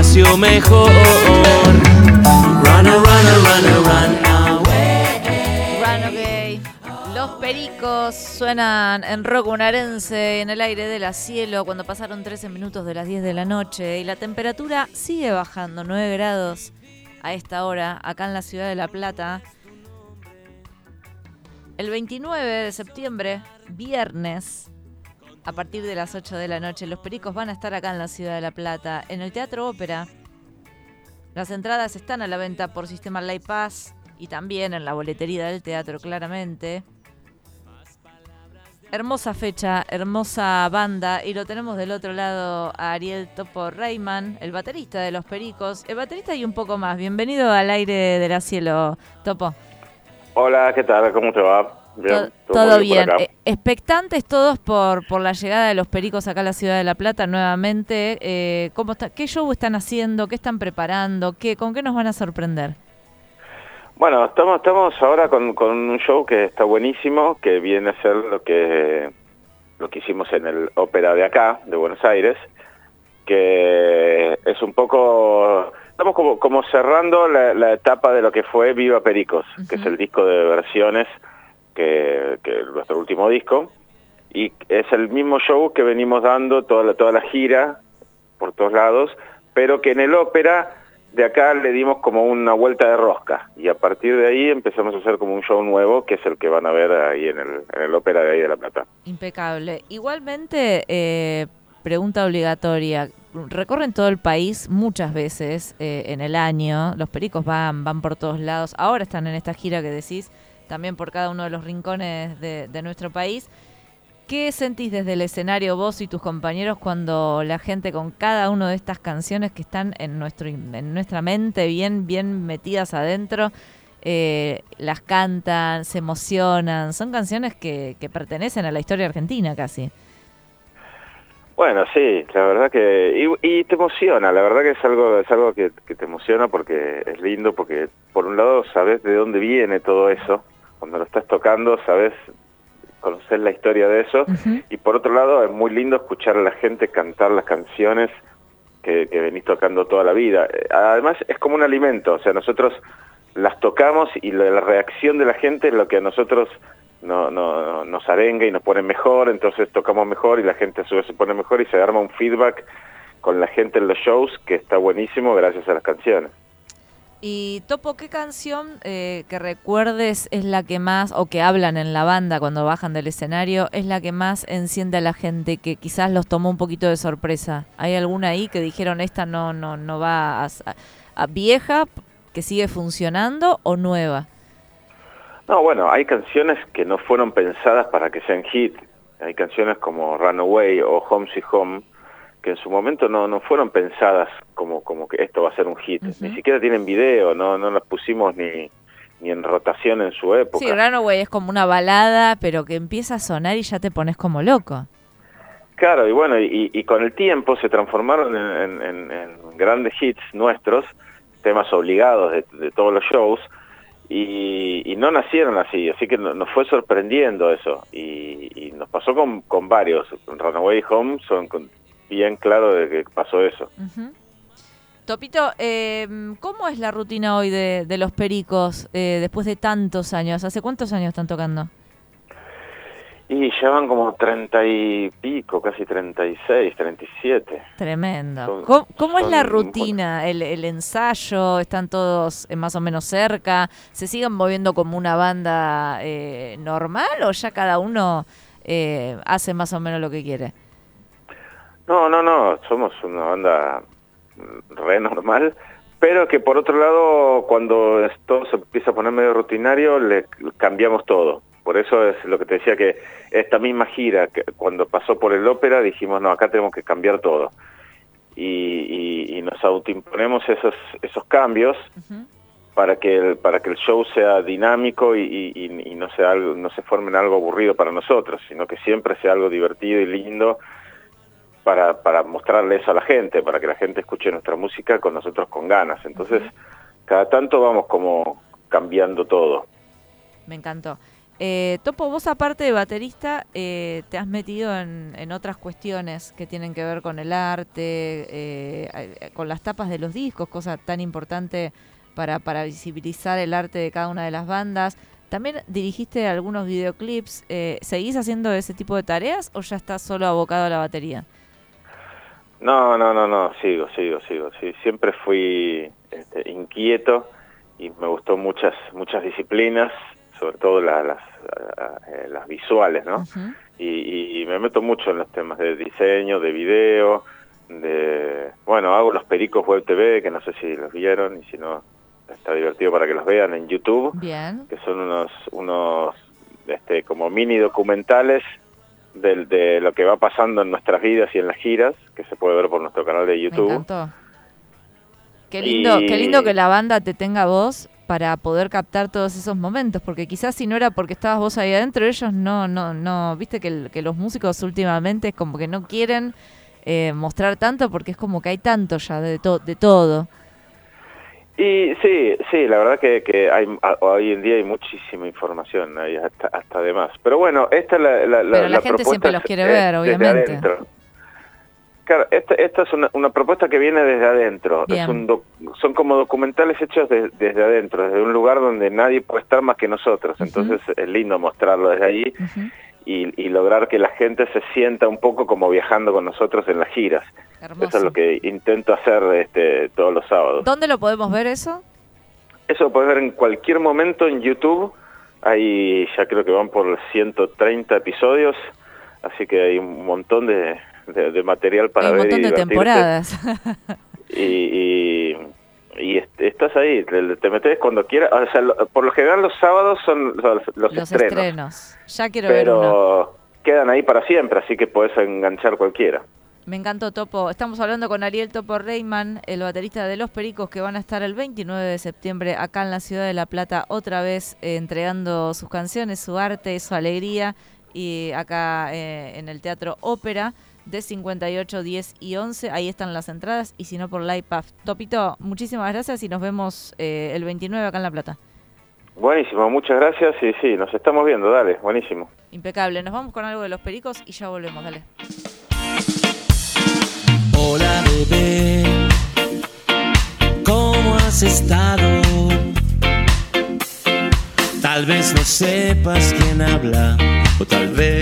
espacio mejor. Run, run away. Run away. Los Pericos suenan en rock bonaerense en el aire de la Cielo cuando pasaron 13 minutos de las 10 de la noche y la temperatura sigue bajando 9 grados a esta hora acá en la ciudad de La Plata. El 29 de septiembre, viernes, a partir de las 8 de la noche, los Pericos van a estar acá en la ciudad de La Plata, en el Teatro Ópera. Las entradas están a la venta por Sistema Live Pass y también en la boletería del teatro, claramente. Hermosa fecha, hermosa banda, y lo tenemos del otro lado a Ariel Topo Reimann, el baterista de Los Pericos, el baterista y un poco más. Bienvenido al aire de la Cielo, Topo. Hola, ¿qué tal? ¿Cómo te va? Bien, todo bien. Expectantes todos por la llegada de Los Pericos acá a la ciudad de La Plata nuevamente. ¿Cómo está? ¿Qué show están haciendo? ¿Qué están preparando? ¿Con qué nos van a sorprender? Bueno, estamos ahora con un show que está buenísimo, que viene a ser lo que hicimos en el ópera de acá, de Buenos Aires, que es un poco... Estamos como cerrando la etapa de lo que fue Viva Pericos, que es el disco de versiones, que nuestro último disco, y es el mismo show que venimos dando toda la gira, por todos lados, pero que en el ópera de acá le dimos como una vuelta de rosca, y a partir de ahí empezamos a hacer como un show nuevo, que es el que van a ver ahí en el ópera de ahí de La Plata. Impecable. Igualmente, pregunta obligatoria, recorren todo el país muchas veces en el año, los Pericos van por todos lados, ahora están en esta gira que decís, también por cada uno de los rincones de nuestro país. ¿Qué sentís desde el escenario vos y tus compañeros cuando la gente con cada una de estas canciones que están en nuestra mente bien metidas adentro, las cantan, se emocionan? Son canciones que pertenecen a la historia argentina casi. Bueno, sí, la verdad que... Y te emociona, la verdad que es algo que te emociona porque es lindo, porque por un lado sabes de dónde viene todo eso, cuando lo estás tocando sabes conocer la historia de eso, y por otro lado es muy lindo escuchar a la gente cantar las canciones que venís tocando toda la vida. Además es como un alimento, o sea, nosotros las tocamos y la reacción de la gente es lo que a nosotros nos arenga y nos pone mejor, entonces tocamos mejor y la gente a su vez se pone mejor y se arma un feedback con la gente en los shows que está buenísimo gracias a las canciones. Y Topo, ¿qué canción que recuerdes es la que más, o que hablan en la banda cuando bajan del escenario, es la que más enciende a la gente, que quizás los tomó un poquito de sorpresa? ¿Hay alguna ahí que dijeron esta no va a vieja, que sigue funcionando, o nueva? No, bueno, hay canciones que no fueron pensadas para que sean hit. Hay canciones como Runaway o Home Sweet Home, que en su momento no fueron pensadas como que esto va a ser un hit. Ni siquiera tienen video, no las pusimos ni en rotación en su época. Sí, Runaway es como una balada, pero que empieza a sonar y ya te pones como loco. Claro, y bueno, y con el tiempo se transformaron en grandes hits nuestros, temas obligados de todos los shows, y no nacieron así que nos fue sorprendiendo eso, y nos pasó con varios. Runaway y Home son bien claro de que pasó eso. Topito, ¿cómo es la rutina hoy de los Pericos después de tantos años? ¿Hace cuántos años están tocando? Y ya van como 30 y pico, casi 36, 37. Tremendo. ¿Cómo es la rutina? ¿El ensayo? ¿Están todos más o menos cerca? ¿Se siguen moviendo como una banda normal o ya cada uno hace más o menos lo que quiere? No, somos una banda re normal, pero que por otro lado, cuando todo se empieza a poner medio rutinario, le cambiamos todo. Por eso es lo que te decía, que esta misma gira, que cuando pasó por el ópera, dijimos, no, acá tenemos que cambiar todo. Y nos autoimponemos esos cambios para que el show sea dinámico y no se forme en algo aburrido para nosotros, sino que siempre sea algo divertido y lindo, para mostrarle eso a la gente, para que la gente escuche nuestra música con nosotros con ganas. Entonces, cada tanto vamos como cambiando todo. Me encantó. Topo, vos aparte de baterista, te has metido en otras cuestiones que tienen que ver con el arte, con las tapas de los discos, cosa tan importante para visibilizar el arte de cada una de las bandas. También dirigiste algunos videoclips. ¿Seguís haciendo ese tipo de tareas o ya estás solo abocado a la batería? No, sigo. Sí, siempre fui inquieto y me gustó muchas disciplinas, sobre todo las visuales, ¿no? Uh-huh. Y me meto mucho en los temas de diseño, de video, hago los Pericos Web TV, que no sé si los vieron, y si no, está divertido para que los vean en YouTube. Bien. Que son unos como mini documentales de lo que va pasando en nuestras vidas y en las giras, que se puede ver por nuestro canal de YouTube. Me encantó. Qué lindo que la banda te tenga vos para poder captar todos esos momentos, porque quizás si no era porque estabas vos ahí adentro, ellos no, viste que los músicos últimamente es como que no quieren mostrar tanto, porque es como que hay tanto ya de todo. Y sí, la verdad que hoy en día hay muchísima información, hay hasta de más. Pero bueno, esta es Pero la gente siempre los quiere ver, obviamente. Adentro. Claro, esta es una propuesta que viene desde adentro. Son como documentales hechos desde adentro, desde un lugar donde nadie puede estar más que nosotros. Entonces es lindo mostrarlo desde ahí y lograr que la gente se sienta un poco como viajando con nosotros en las giras. Hermoso. Eso es lo que intento hacer todos los sábados. ¿Dónde lo podemos ver eso? Eso lo puedes ver en cualquier momento en YouTube. Ahí ya creo que van por 130 episodios, así que hay un montón de material para ver. Hay un montón de temporadas. Y estás ahí, te metes cuando quieras. O sea, por lo general los sábados son los estrenos. Ya quiero ver uno. Pero quedan ahí para siempre, así que podés enganchar cualquiera. Me encantó, Topo. Estamos hablando con Ariel Topo Reimann, el baterista de Los Pericos, que van a estar el 29 de septiembre acá en la ciudad de La Plata, otra vez entregando sus canciones, su arte, su alegría, y acá en el Teatro Ópera, de 58, 10 y 11. Ahí están las entradas, y si no por Livepath. Topito, muchísimas gracias y nos vemos el 29 acá en La Plata. Buenísimo, muchas gracias y sí, nos estamos viendo, dale, buenísimo. Impecable, nos vamos con algo de Los Pericos y ya volvemos, dale. Hola bebé, ¿cómo has estado? Tal vez no sepas quién habla, o tal vez